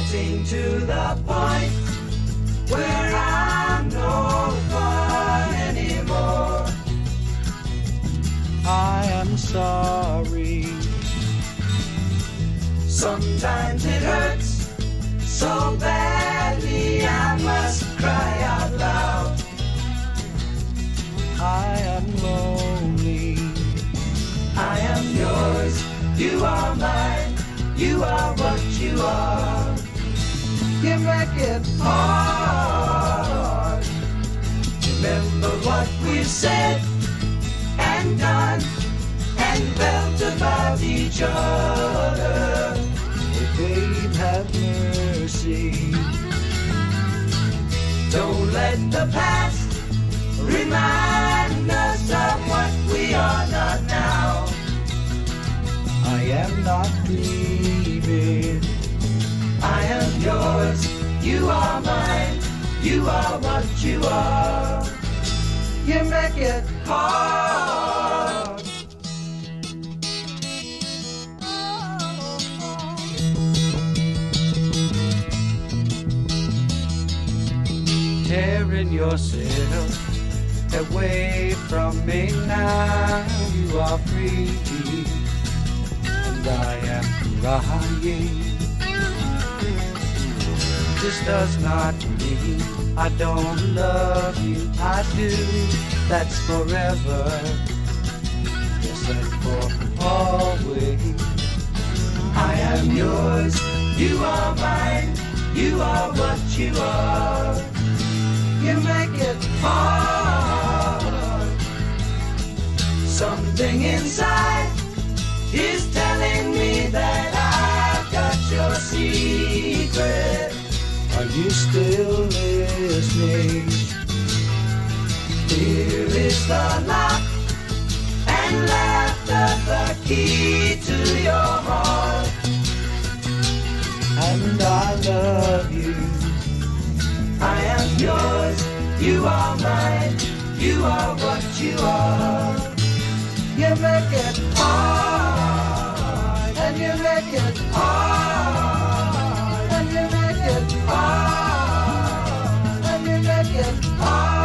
getting to the point where I'm no fun anymore. I am sorry. Sometimes it hurts so badly I must cry out loud. I am lonely. I am yours, you are mine, you are what you are. You make it hard. Remember what we've said and done and felt about each other. Oh, babe, have mercy. Don't let the past remind us of what we are not now. I am not grieving. I am yours, you are mine, you are what you are. You make it hard. Tearing yourself away from me now. You are free, and I am crying. This does not mean I don't love you. I do. That's forever. Yes, and for always. I am yours, you are mine, you are what you are. You make it hard. Something inside is telling me that I've got your secret. Are you still listening? Here is the lock and laughter, the key to your heart. And I love you. I am yours, you are mine, you are what you are. You make it hard, and you make it hard, and you make it hard, and you make it hard.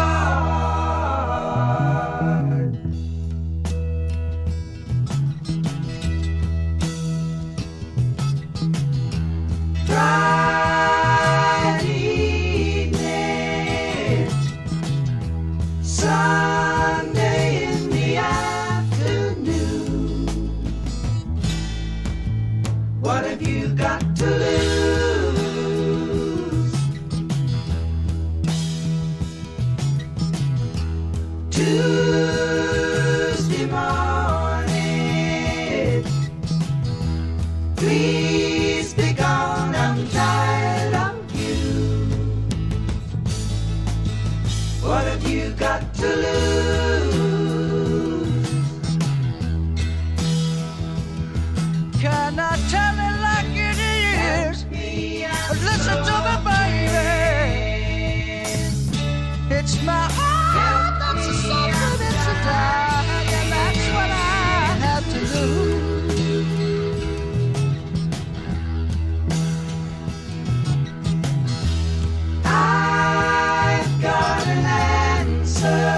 Sunday in the afternoon. What have you got to lose? Tuesday morning, please be gone, I'm tired of you. What have you got to lose? Can I tell it like it is? Listen to me, baby. It's my heart that's a suffering, it's a die, and that's what I have to do. I've got an answer.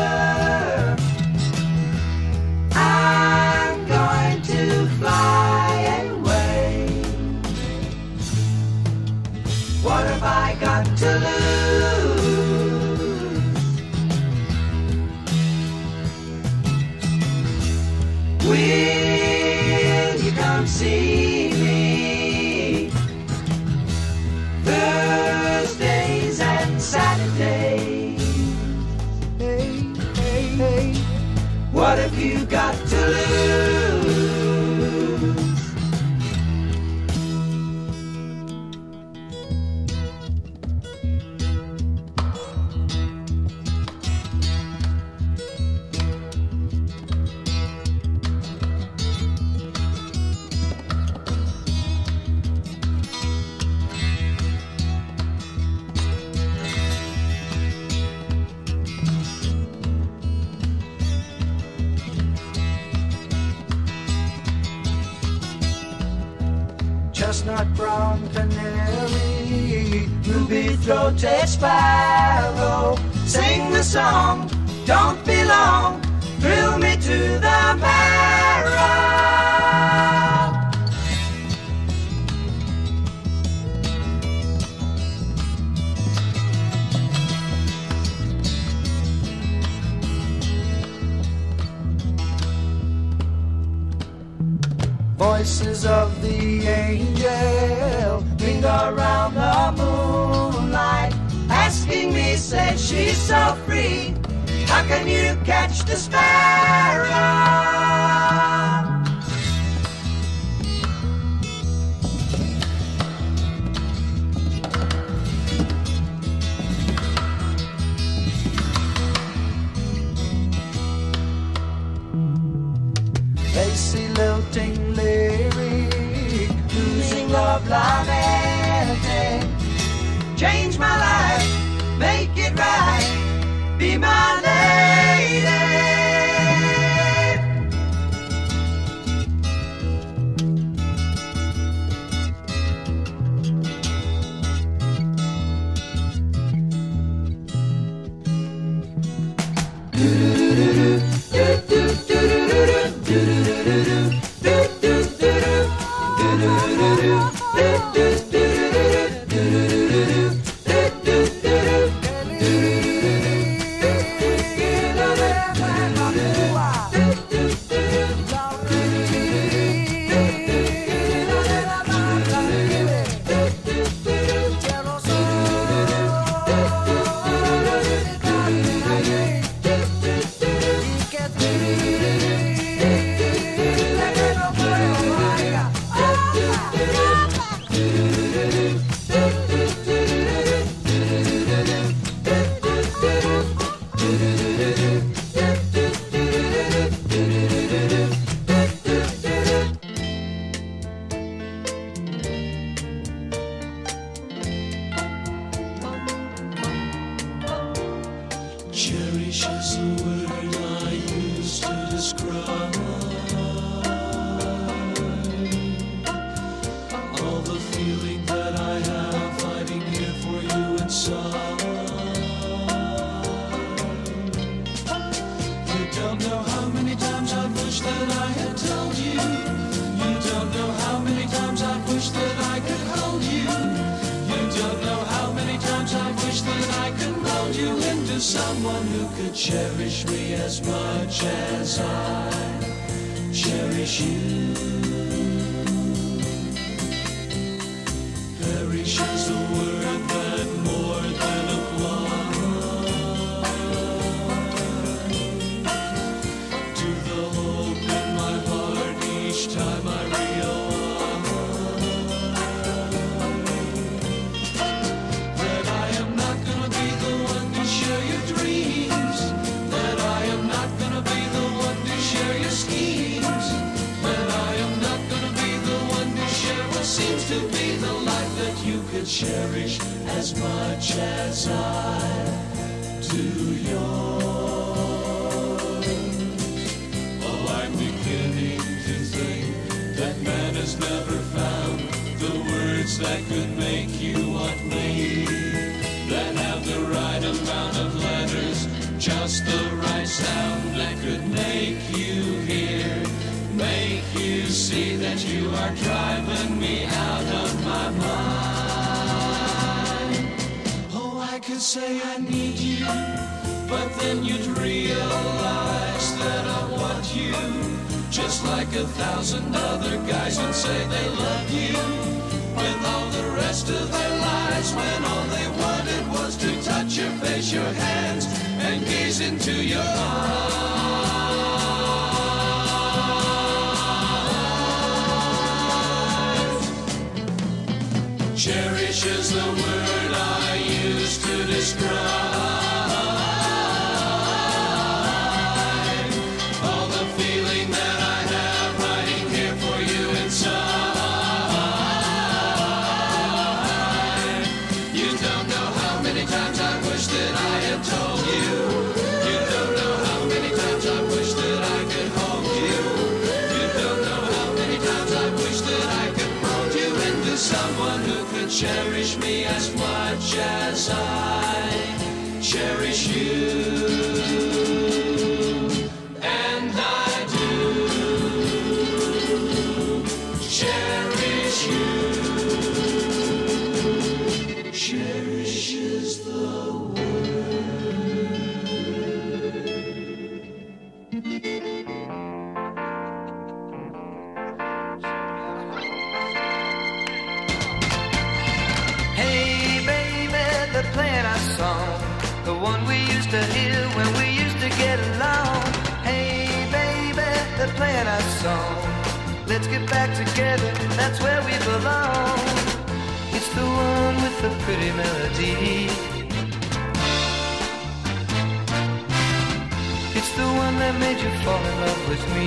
I'm going to fly away. What have I got to lose? Will you come see me Thursdays and Saturdays? Hey, hey, hey. What have you got to lose? chestnut brown canary, ruby-throated sparrow, sing the song, don't be long, thrill me to the marrow. Voices of the angel linger around the moonlight, asking me, say she's so free, how can you catch the sparrow? Lacy lilting lyric, losing love lamenting, change my life, make it right, be my lady. Cherish is the word I use to describe all the feeling that I have hiding here for you inside. You don't know how many times I've wished that I had told you. You don't know how many times I've wished that I could hold you. You don't know how many times I've wished that I could mold you into someone who could cherish me as much as I cherish you. Perish is a word that more than applies to the hope in my heart each time I realize that I am not gonna be the one to share your dreams, that I am not gonna be the one to share your schemes, that I am not gonna be the one to share what seems to be the life that you could cherish as much as I do yours. Oh, I'm beginning to think that man has never found the words that could make you want me, that have the right amount of letters, just the right sound that could make you hear, make you see that you are driving me out of my mind. Oh, I could say I need you, but then you'd realize that I want you, just like 1,000 other guys would say they love you, with all the rest of their lives, when all they wanted was to touch your face, your hands, and gaze into your eyes. Cherish is the word I use to describe all the feeling that I have hiding here for you inside. You don't know how many times I wish that I had told you. You don't know how many times I wish that I could hold you. You don't know how many times I wish that I could mold you into someone who could cherish me as much as I cherish you. And I do cherish you. Cherish is the playing our song, the one we used to hear when we used to get along. Hey baby, they're playing our song. Let's get back together, that's where we belong. It's the one with the pretty melody. It's the one that made you fall in love with me.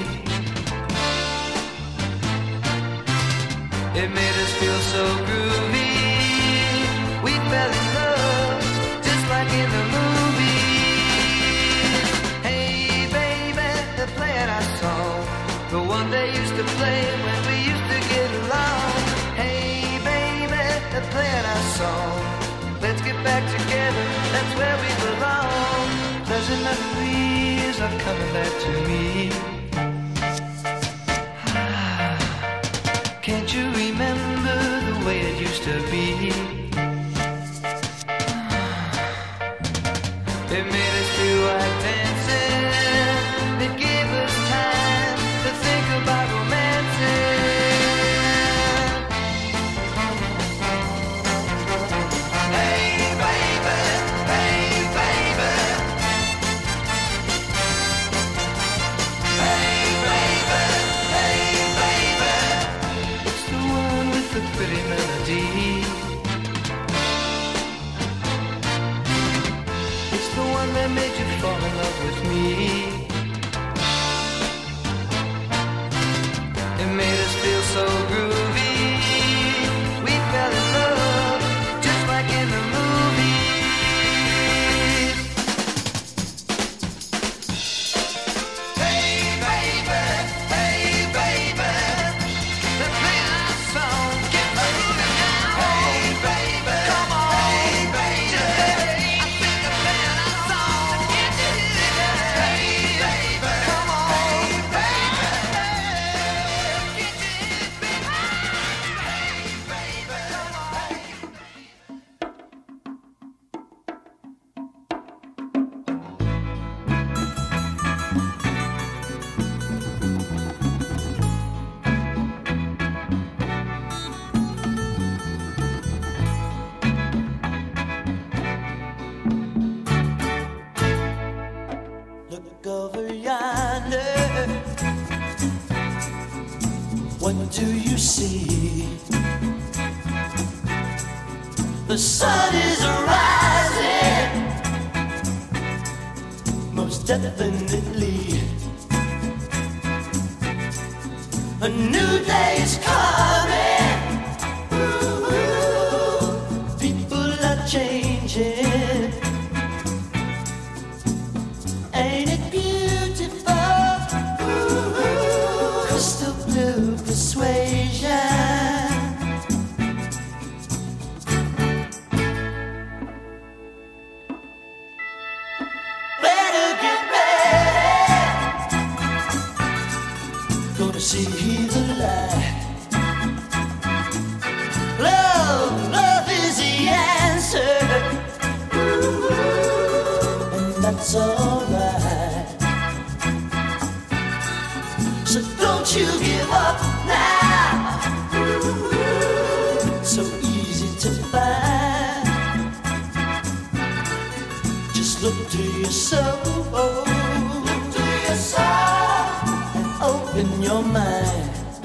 It made us feel so groovy. We fell in love, just like in the movies. Hey baby, they're playing our song, the one they used to play when we used to get along. Hey baby, they're playing our song. Let's get back together, that's where we belong. Pleasant memories are coming back to me. Can't you remember the way it used to be? It made us feel like dancing. It gave us time to think about romancing. Hey baby, hey baby. Hey baby, hey baby. It's the one with the pretty melody. The one that made you fall in love with me. It made us feel so groovy. We fell in love, just like in the movies. Hey baby, hey baby. They're playing our song, get moving now. Hey baby, come on. Hey baby, I think they're playing our song. Get to it. Hey baby, come on. Hey baby, get to it, baby. Hey baby, come on. Look over yonder. What do you see? The sun is rising, most definitely. A new day is coming. Ooh, people are changing. Ain't it beautiful? Ooh, crystal blue persuasion. Better get ready. Gonna see the light. Love is the answer. Ooh, and that's alright. So don't you give up now. So easy to find. Just look to your soul. Look to your soul and open your mind.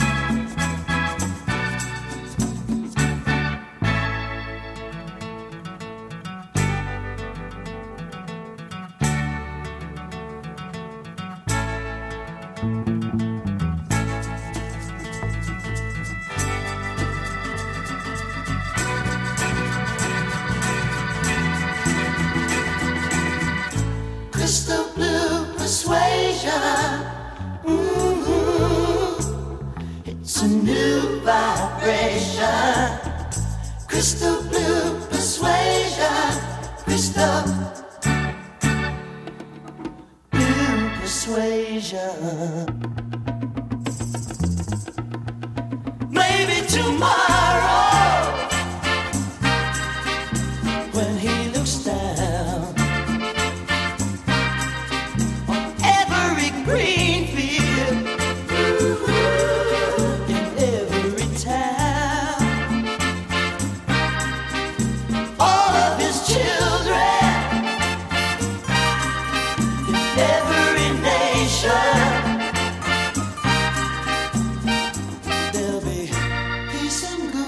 Crystal blue persuasion. It's a new vibration. crystal blue persuasion, crystal blue persuasion. Maybe tomorrow, when he looks down on every green field, in every town, all of his children, in every nation, there'll be peace and good.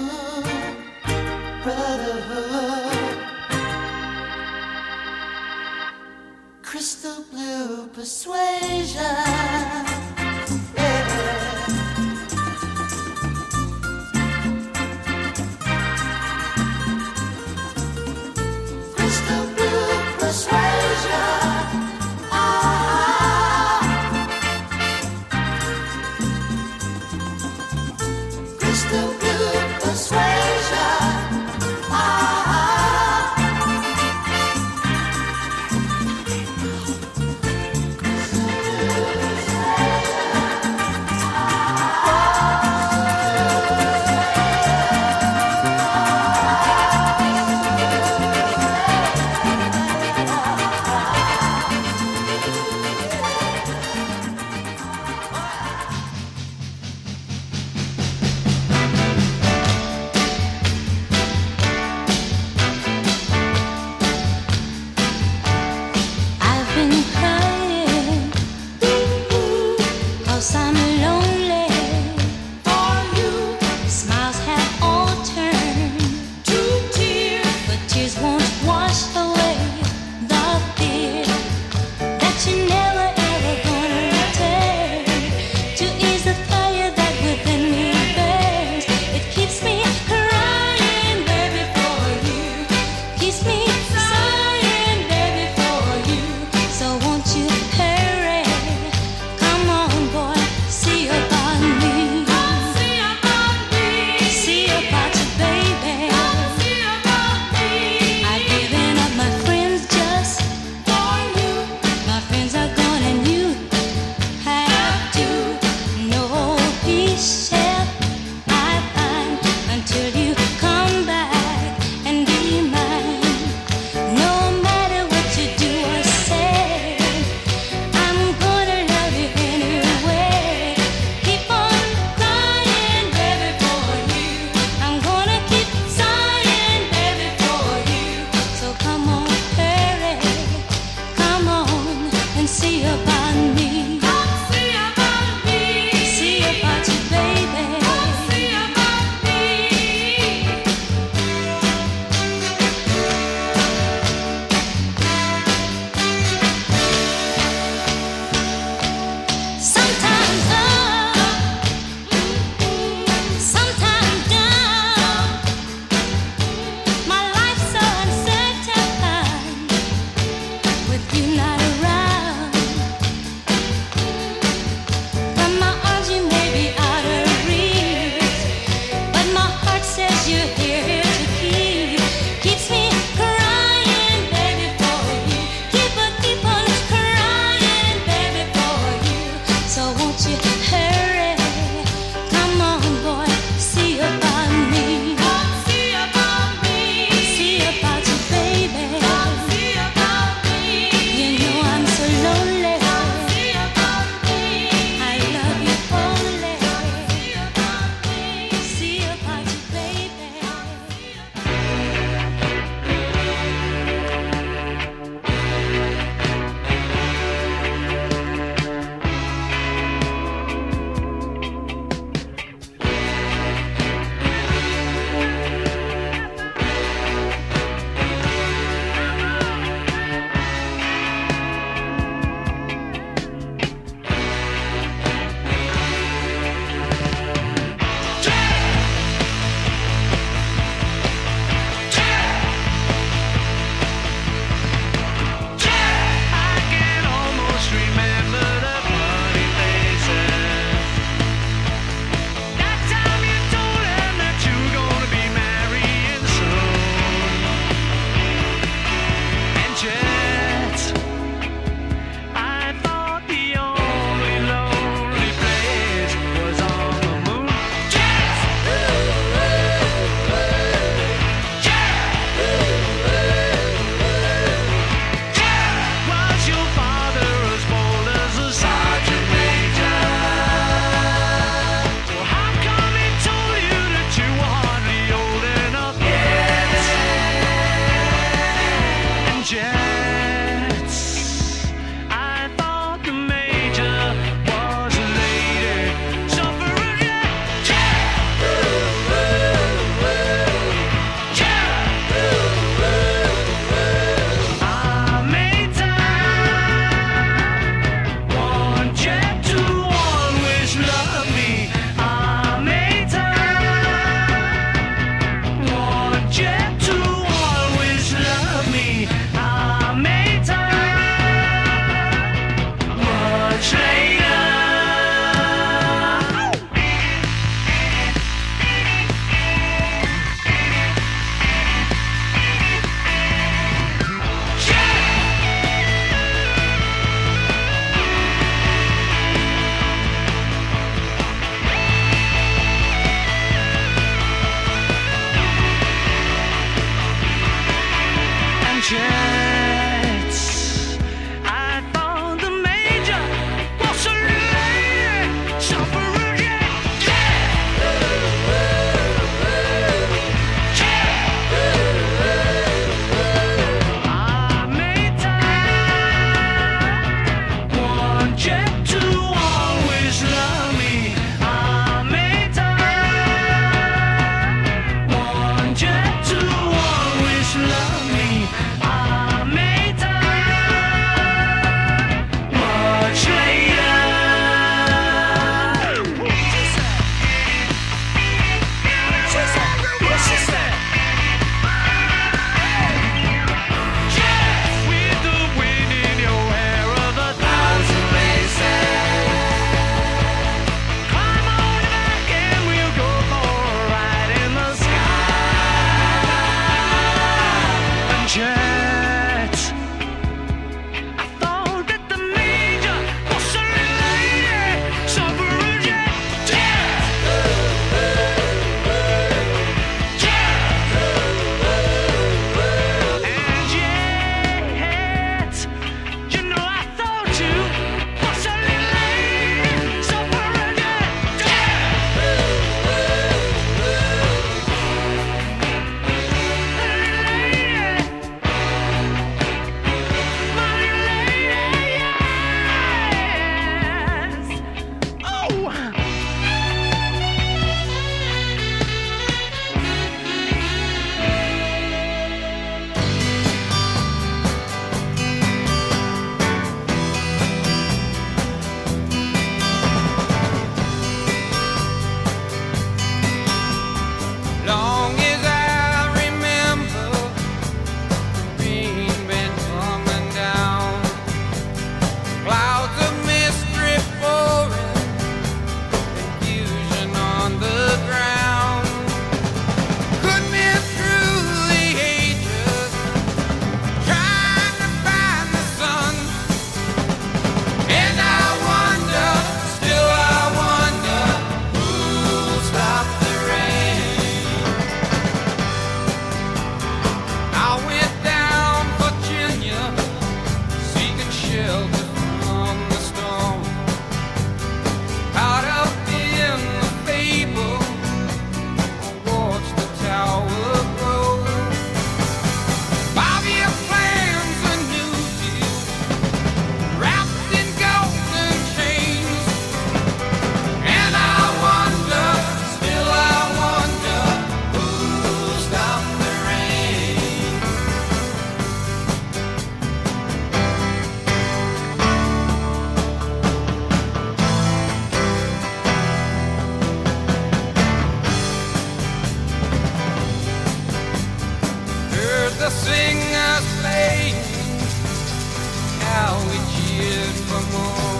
singers playing, how we cheered for more.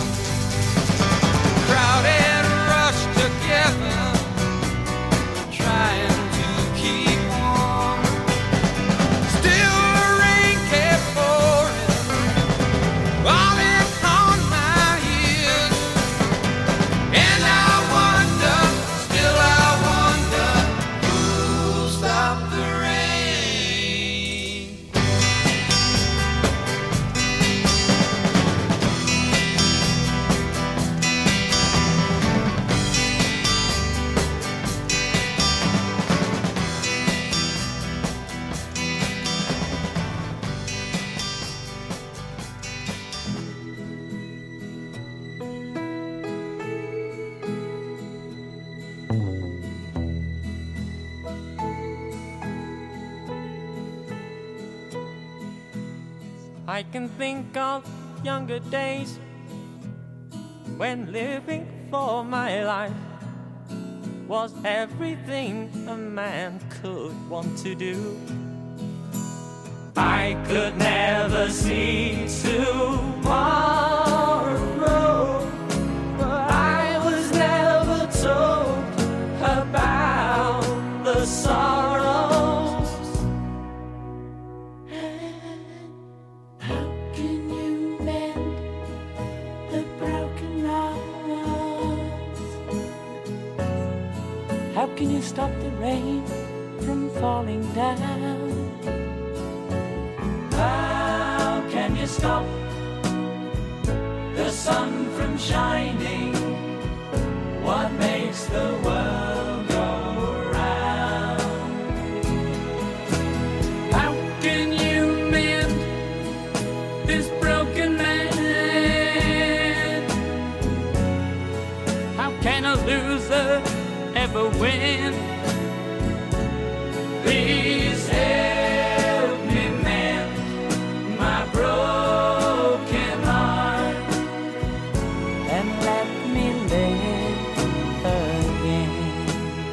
Crowded rush together, trying to keep warm. Still the rain kept pouring, falling on my ears. And I wonder, still I wonder, who'll stop the rain? I can think of younger days when living for my life was everything a man could want to do. I could never see tomorrow, but I was never told about the sorrows. How can you stop the rain from falling down? How can you stop the sun from shining? What makes the world go round? How can you mend this broken man? How can a loser ever win? Please help me mend my broken heart And let me live again.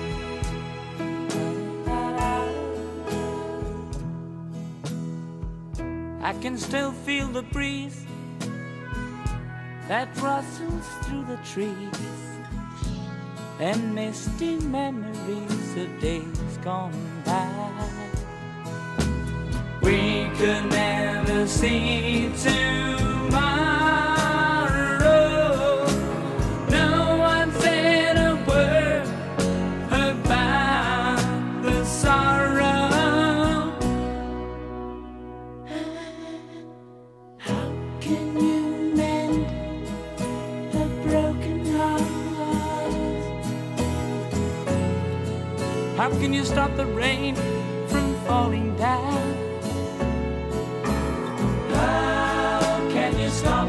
I can still feel the breeze that rustles through the trees, and misty memories of days gone by. we could never see tomorrow. No one said a word about the sorrow. How can you mend a broken heart? How can you stop the rain from falling down? How can you stop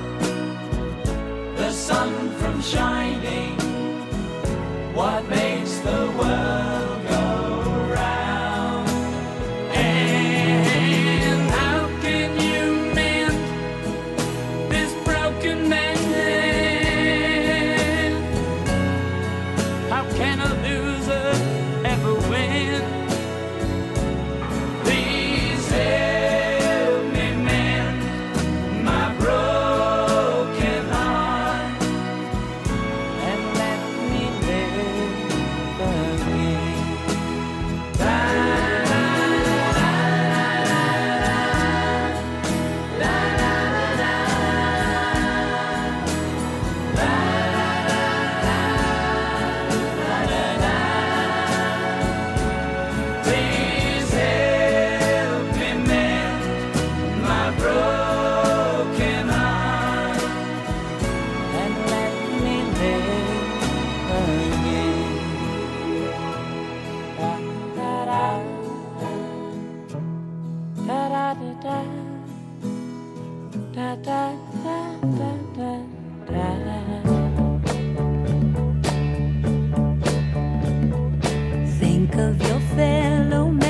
the sun from shining? What makes the world go round? And how can you mend this broken man? How can a loser ever win? Please help me mend my broken heart And let me live again. Please help me mend my broken heart And let me live again. Da da da da da da da da da da da. Think of your fellow man.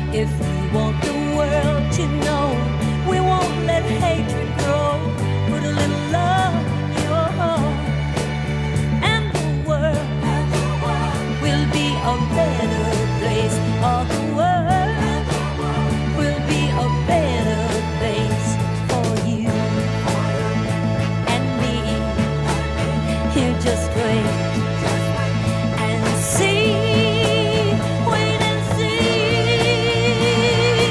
If we want the world to know, we won't let hatred grow. Put a little love in your heart, and the world will be a better place. All the world will be a better place for you and me. You just wait and see. Wait and see.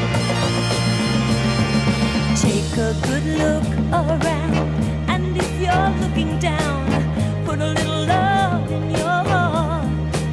Take a good look around, and if you're looking down, put a little love in your heart.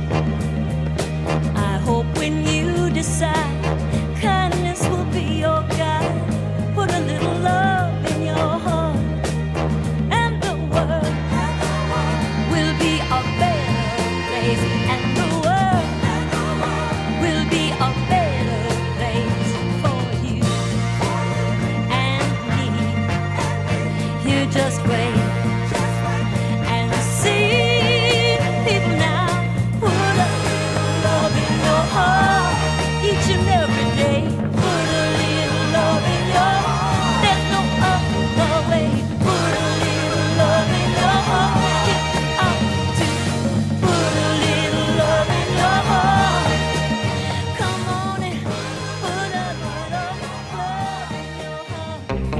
I hope when you decide, kindness will be your guide. Put a little love in your heart, and the world will be a better place. And the world will be a better place for you and me. You just wait and see. People now, put a little love in your heart each and every day. Put a little love in your heart. There's no other way. Put a little love in your heart. Get out to put a little love in your heart. Come on and put a little love in your heart.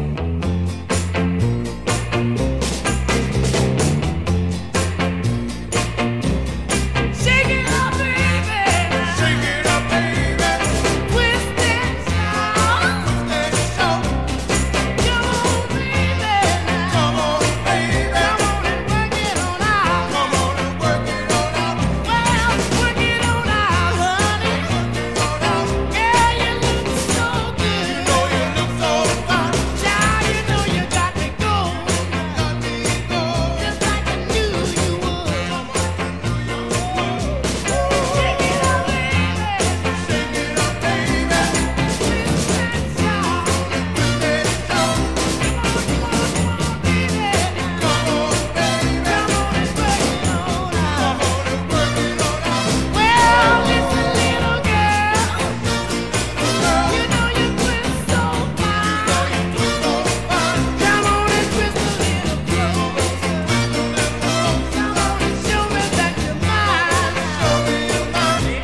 Shake it up, baby. Shake it up, baby. Twist and shout. Let's show. Come on, baby. Come on, baby. Come on and work it on out. Come on and work it on out. Well, work it on out, honey. Yeah, you look so good. You know you look so fine. Child, you know you got me going. Got me going. Just like I knew you would. Shake it up, baby. Shake it up, baby. Twist and shout. Let's show. Come on, baby. Come on, baby. Come on and work it on out. Come on and work it on out. Well, listen, little girl. You know you twist so fine. So fine. Come on and twist a little closer. Come on and show me that you're mine. Show me your body.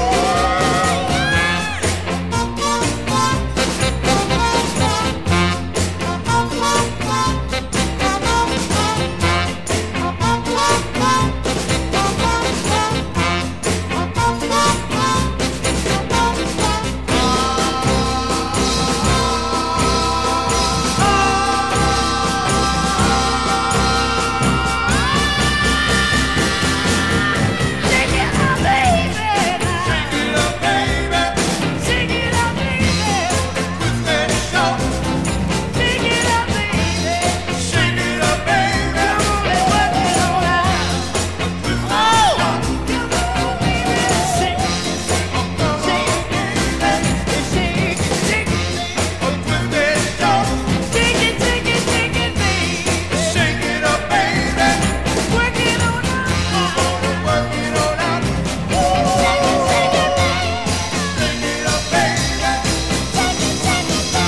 Shake it up, baby. Shake it up, baby. Shake it up, baby. Twist and shout. Shake it up, baby. Shake it up, baby. Come on and work it on out. Twist Oh, come on, baby. Shake it, shake it, shake it, shake it, Twist and shout. shake it, shake it, shake it, baby. Shake it up, baby. Work it on out. Work it on out. Shake it, shake it, baby. Shake it up, baby. Shake it, shake it, baby.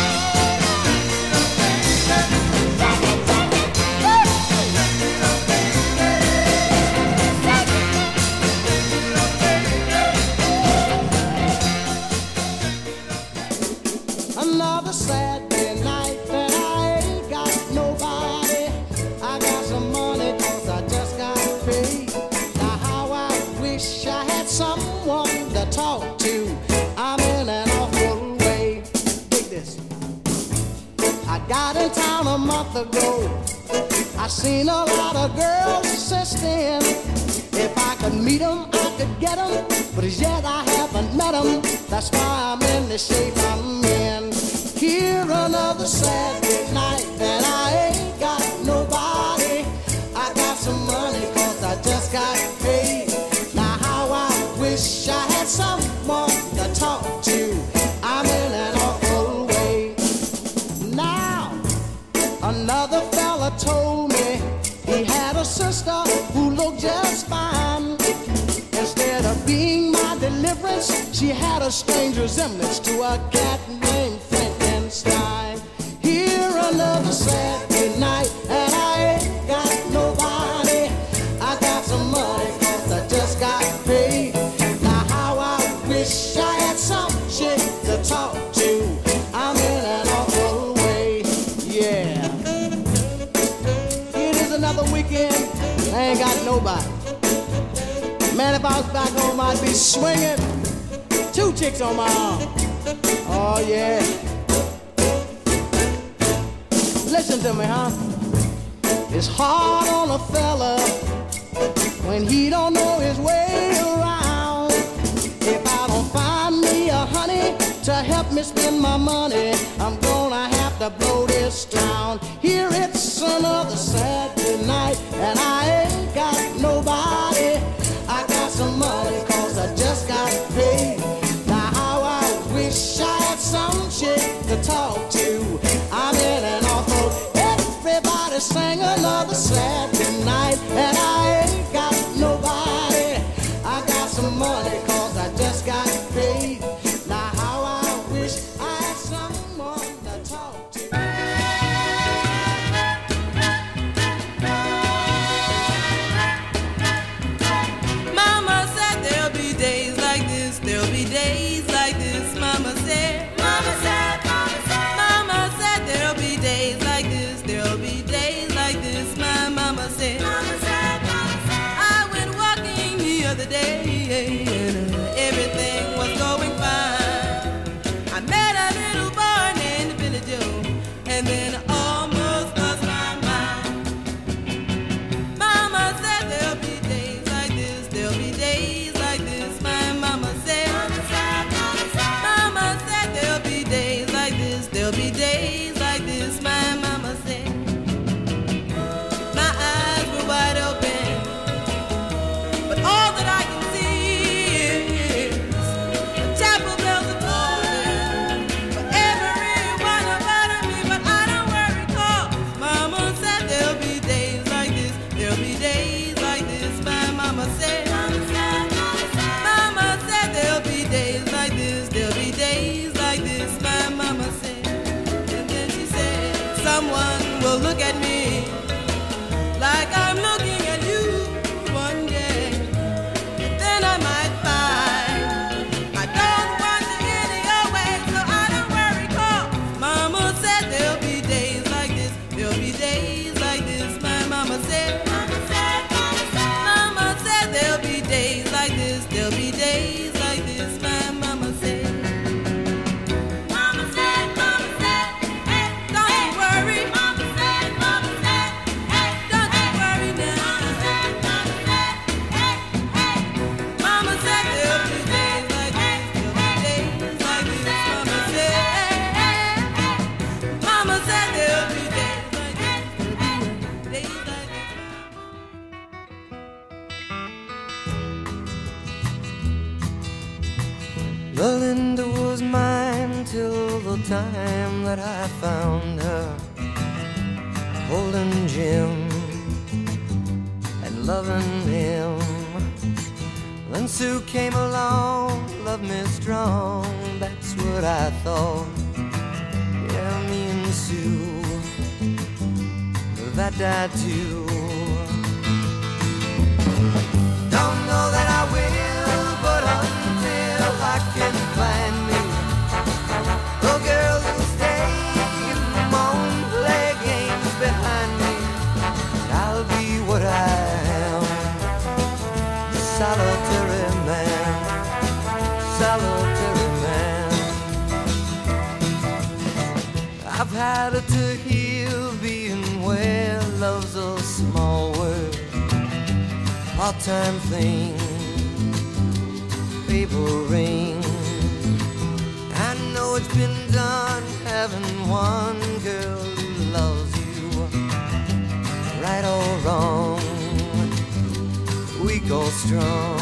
Another Saturday night that I ain't got nobody. I got some money 'cause I just got paid. Now how I wish I had someone to talk to. I'm in an awful way. Dig this. I got in town a month ago. I seen a lot of girls since then. If I could meet 'em, I could get 'em. But as yet I haven't met 'em. That's why I'm in the shape I'm in. Here another Saturday night that I ain't got nobody. I got some money 'cause I just got paid. Now how I wish I had someone to talk to. I'm in an awful way. Now another fella told me he had a sister who looked just fine. Instead of being my deliverance, she had a strange resemblance to a cat named Frankenstein. Here another Saturday night, and I ain't got nobody. I got some money, 'cause I just got paid. Now how I wish I had some chick to talk to. I'm in an awful way, yeah. It is another weekend, I ain't got nobody. Man, if I was back home, I'd be swinging 2 chicks on my arm. Oh, yeah. Listen to me, huh? It's hard on a fella when he don't know his way around. If I don't find me a honey to help me spend my money, I'm gonna have to blow this town. Here it's another Saturday night, and I ain't got nobody. I got some money, 'cause I just got paid. Now how I wish I had some chick to talk to. I'm in an awful. Everybody sang another Saturday night, and I ain't got nobody. I got some money, 'cause I just got paid. Now how I wish I had someone to talk to. Mama said there'll be days like this, there'll be days like this. Mama said, Mama said, Mama said, Mama said there'll be days like this, there'll be days like this. My mama said, Mama said, Mama said. I went walking the other day and everything was going fine. I met a little boy named Billy Joe, and then I almost lost my mind. Mama said there'll be days like this, there'll be days like this. My mama said, Mama said, Mama said, Mama said there'll be days like this, there'll be days like this. My mama said. My eyes were wide open, but all that I can see is the chapel bells are tolling for every one about me. But I don't worry, 'cause Mama said there'll be days like this, there'll be days like this. My mama said, Mama said, Mama said, Mama said there'll be days like this, there'll be days like this. My mama said, and then she said, someone will look at me like I'm looking at you one day, and then I might find I don't want to any your way. So I don't worry, 'cause Mama said there'll be days like this, there'll be days like this. My mama said, Mama said, Mama said, Mama said there'll be days like this, there'll be days like this. My mama said, Mama said, Mama said, hey, don't you worry. Mama said, Mama said, hey, don't you worry now. Mama said, Mama said, hey, hey. Mama said there'll be days like this, there'll be days like this. Mama said, hey, hey. Mama said there'll be days like this, there'll be days like this. Belinda was mine till the time that I found her holding Jim and loving him. Then Sue came along, loved me strong, that's what I thought. Yeah, me and Sue, that died too. Don't know that I will, but until I can find me a girl who'll stay and play games behind me, I'll be what I am, a solitary man, solitary man. I've had it to heal, being where love's a small word, part-time thing, paper ring. I know it's been done having one girl who loves you, right or wrong, weak or strong.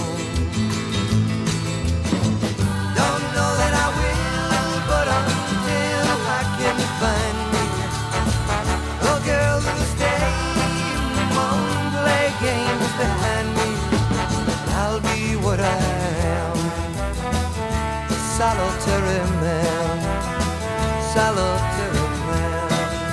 Don't know that I will, but until I can find me a girl who'll stay and won't play games behind me, I'll be what I am, solitary man, solitary man.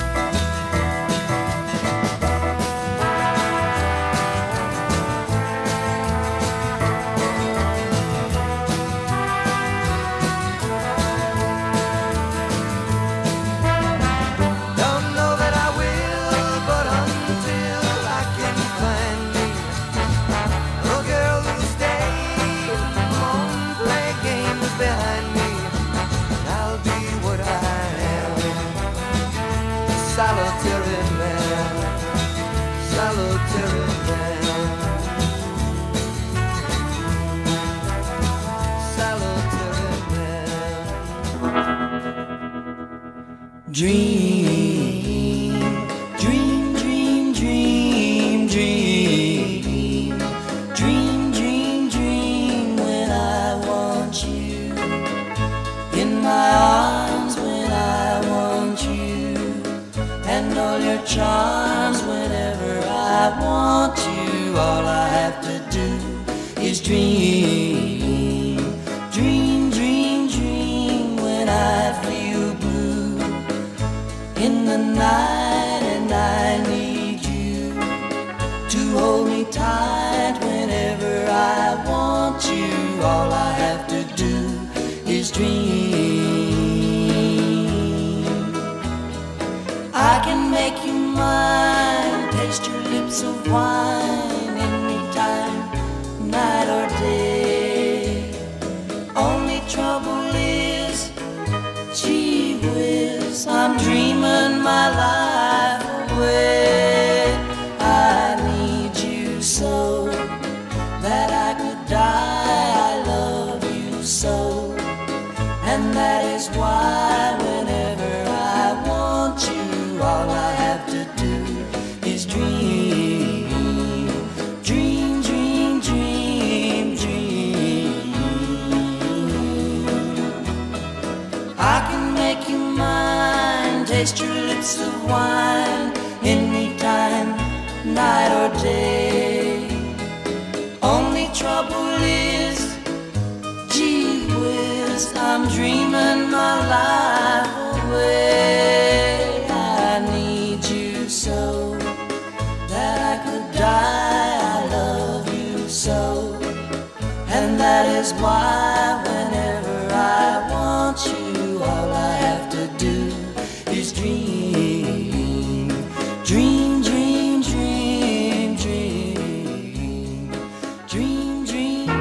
Don't know that I will, but until I can find me a girl who'll stay on, play games behind me, I'll be what I am, solitary man, solitary man, solitary man. Dream, dream, dream, dream, dream, dream, dream, dream when I want you in my arms, when I want you, and all your charms whenever I want you. All I have to do is dream, dream, dream, dream when I feel blue in the night and I need you to hold me tight whenever I want you. All I have to do is dream. I can make you mine, taste your lips of wine anytime, night or day. Only trouble is, gee whiz, I'm dreaming my life away. I need you so that I could die. I love you so, and that is why whenever I want you, all I have to do is dream, dream, dream, dream, dream. I can make you mine, taste your lips of wine anytime, night or day. Only trouble is, gee whiz, I'm dreaming my life away. I need you so that I could die. I love you so, and that is why whenever I want you, all I have to do is dream, dream, dream, dream, dream, dream, dream.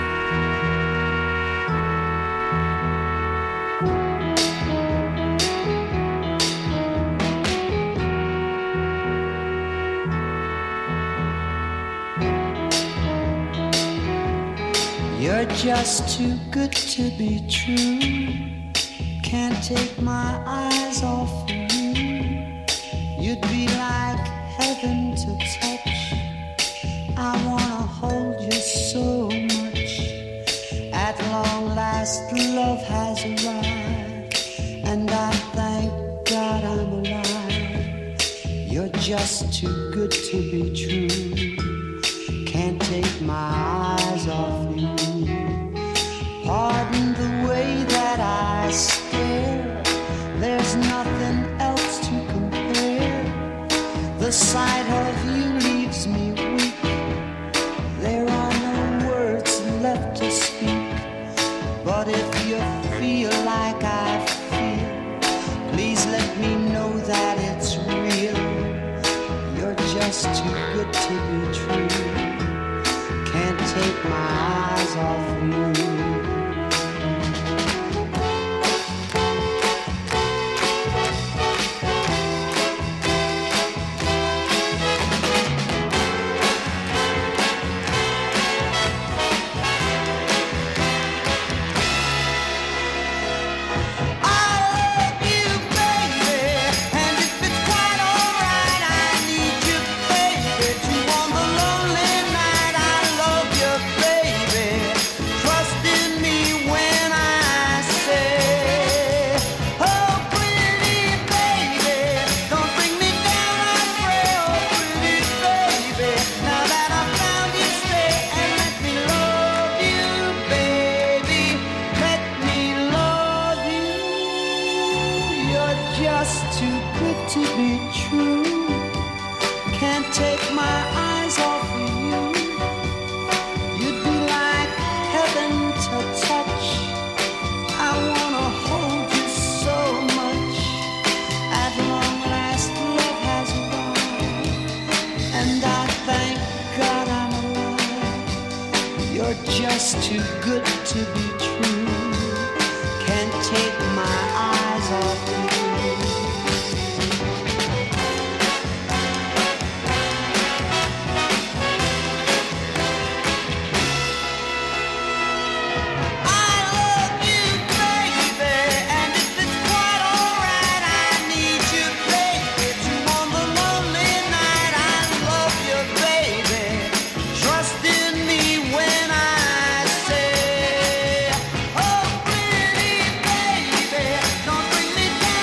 You're just too good to be true. Can't take my eyes off of you. You'd be like heaven to touch. I wanna hold you so much. At long last, love has arrived, and I thank God I'm alive. You're just too good to be true. Can't take my eyes off you. Pardon the way that I stare. There's nothing else to compare. The sight of you leaves me weak. There are no words left to speak. But if you feel like I feel, please let me know that it's real. You're just too good to be true. Can't take my eyes off you. just too good to be true. Can't take my eyes off of you. You'd be like heaven to touch. I wanna hold you so much. At long last, love has won, and I thank God I'm alive. You're just too good to be true. Can't take my eyes off you. Don't bring me down.